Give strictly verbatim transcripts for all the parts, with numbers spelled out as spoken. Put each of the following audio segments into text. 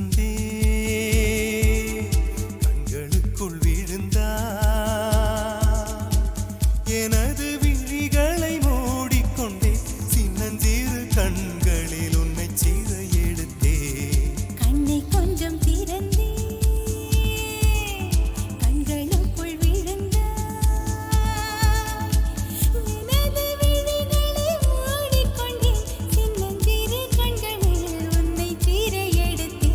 திறந்தே கண்களுக்குள் விழுந்தா எனது விழிகளை மூடிக்கொண்டே சின்னஞ்சிறு கண்களில் உன்னை சீர எடுத்தே கண்ணை கொஞ்சம் திறந்தே கண்களுக்குள் விழுந்தா எனது விழிகளை மூடிக்கொண்டே சின்னஞ்சிறு கண்களில் உன்னை சீர எடுத்தே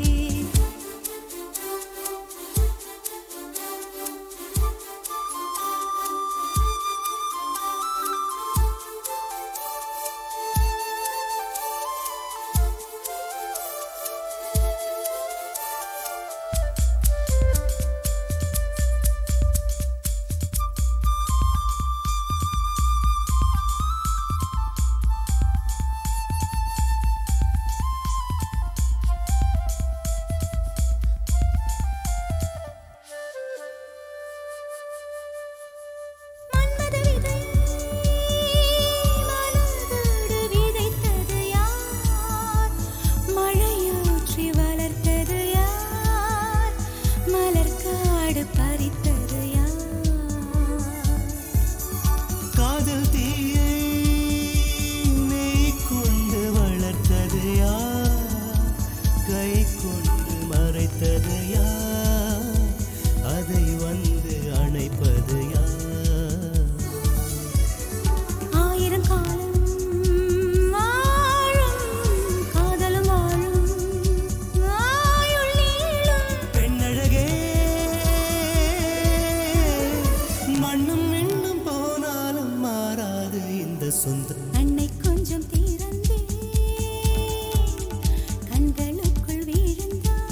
காதல் தீயை நெய் கொண்டு வளர்த்தது யார் கை கொண்டு மறைத்தது யார் அதை வந்து அணைப்பது யார் ஆயிரம் காலம் வாழும் காதலும் வாழும் ஆயுள் நீளும் பெண்ணழகே மண்ணும் விண்ணும் போனாலும் மாறாது இந்த சொந்தம் கண்ணை கொஞ்சம் திறந்தே கண்களுக்குள் விழுந்தாய்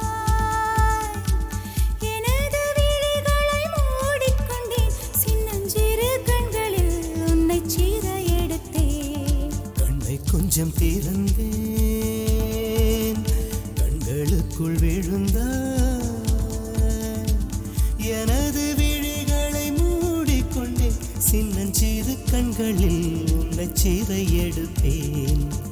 எனது விழிகளை மூடிக்கொண்டேன் சின்னஞ்சிறு கண்களில் உன்னை சீர எடுத்தேன் கண்ணை கொஞ்சம் திறந்தேன் கண்களுக்குள் விழுந்தாய் எனது விழிகளை மூடிக்கொண்டேன் சின்னஞ்சிறு கண்களில் உன்னை சீர எடுத்தேன்